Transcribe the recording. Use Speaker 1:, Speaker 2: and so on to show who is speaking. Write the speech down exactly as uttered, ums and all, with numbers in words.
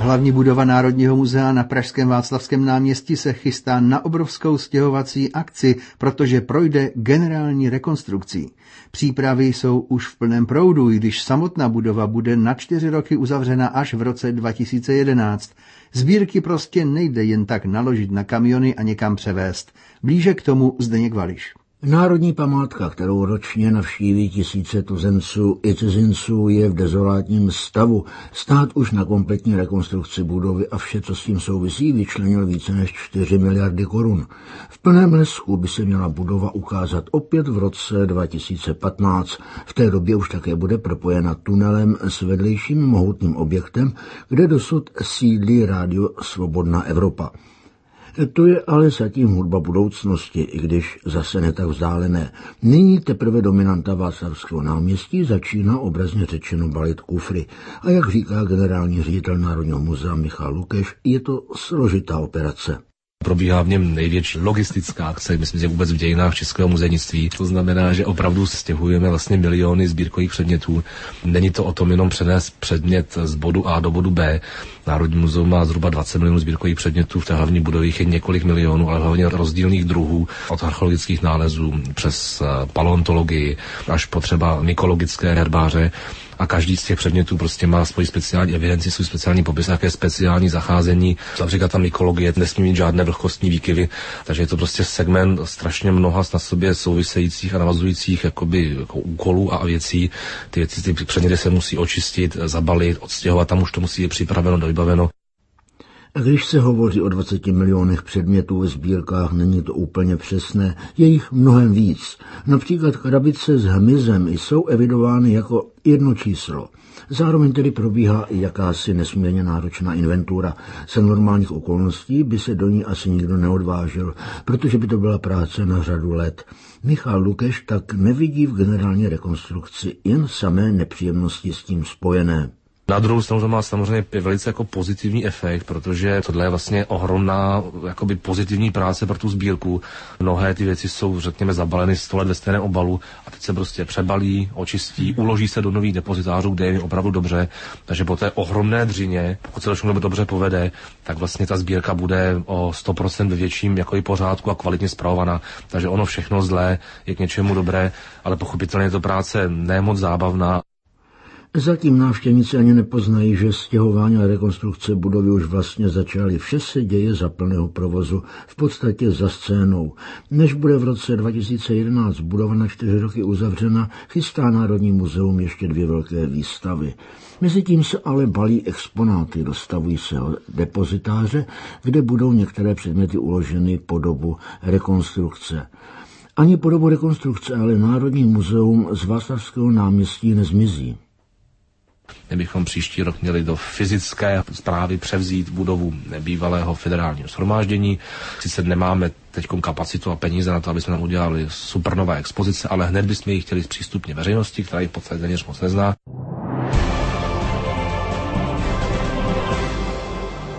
Speaker 1: Hlavní budova Národního muzea na pražském Václavském náměstí se chystá na obrovskou stěhovací akci, protože projde generální rekonstrukcí. Přípravy jsou už v plném proudu, i když samotná budova bude na čtyři roky uzavřena až v roce dva tisíce jedenáct. Sbírky prostě nejde jen tak naložit na kamiony a někam převést. Blíže k tomu Zdeněk Vališ.
Speaker 2: Národní památka, kterou ročně navštíví tisíce tuzenců i cizinců, je v dezolátním stavu. Stát už na kompletní rekonstrukci budovy a vše, co s tím souvisí, vyčlenil více než čtyři miliardy korun. V plném lesku by se měla budova ukázat opět v roce dva tisíce patnáct. V té době už také bude propojena tunelem s vedlejším mohutným objektem, kde dosud sídlí rádio Svobodná Evropa. To je ale zatím hudba budoucnosti, i když zase ne tak vzdálené. Nyní teprve dominanta Václavského náměstí začíná obrazně řečeno balit kufry. A jak říká generální ředitel Národního muzea Michal Lukeš, je to složitá operace.
Speaker 3: Probíhá v něm největší logistická akce, myslím, že vůbec v dějinách českého muzejnictví. To znamená, že opravdu stěhujeme vlastně miliony sbírkových předmětů. Není to o tom jenom přenést předmět z bodu A do bodu B. Národní muzeum má zhruba dvacet milionů sbírkových předmětů, v té hlavní budově je několik milionů, ale hlavně rozdílných druhů, od archeologických nálezů přes paleontologii až po třeba mykologické herbáře. A každý z těch předmětů prostě má svoji speciální evidenci, svůj speciální popis, nějaké speciální zacházení. Například ta mykologie nesmí mít žádné vlhkostní výkyvy, takže je to prostě segment strašně mnoha na sobě souvisejících a navazujících jakoby, jako úkolů a věcí. Ty věci, ty předměty se musí očistit, zabalit, odstěhovat, tam už to musí být připraveno, dovybaveno.
Speaker 2: A když se hovoří o dvaceti milionech předmětů ve sbírkách, není to úplně přesné, je jich mnohem víc. Například krabice s hmyzem jsou evidovány jako jedno číslo. Zároveň tedy probíhá i jakási nesmírně náročná inventura. Za normálních okolností by se do ní asi nikdo neodvážil, protože by to byla práce na řadu let. Michal Lukeš tak nevidí v generální rekonstrukci jen samé nepříjemnosti s tím spojené.
Speaker 3: Na druhou stranu to má samozřejmě velice jako pozitivní efekt, protože tohle je vlastně ohromná jakoby pozitivní práce pro tu sbírku. Mnohé ty věci jsou, řekněme, zabaleny sto let ve stejném obalu a teď se prostě přebalí, očistí, uloží se do nových depozitářů, kde je opravdu dobře. Takže po té ohromné dřině, pokud se to všechno dobře povede, tak vlastně ta sbírka bude o sto procent ve větším jako pořádku a kvalitně spravovaná. Takže ono všechno zlé je k něčemu dobré, ale pochopitelně je to práce nemoc zábavná.
Speaker 2: Zatím návštěvníci ani nepoznají, že stěhování a rekonstrukce budovy už vlastně začaly. Vše se děje za plného provozu, v podstatě za scénou. Než bude v roce dva tisíce jedenáct budova na čtyři roky uzavřena, chystá Národní muzeum ještě dvě velké výstavy. Mezitím se ale balí exponáty, dostavují se depozitáře, kde budou některé předměty uloženy po dobu rekonstrukce. Ani po dobu rekonstrukce, ale Národní muzeum z Václavského náměstí nezmizí.
Speaker 3: My bychom příští rok měli do fyzické správy převzít budovu bývalého federálního shromáždění. Sice nemáme teď kapacitu a peníze na to, aby jsme tam udělali supernové expozice, ale hned bychom ji chtěli zpřístupnit veřejnosti, která ji v podstatě téměř moc nezná.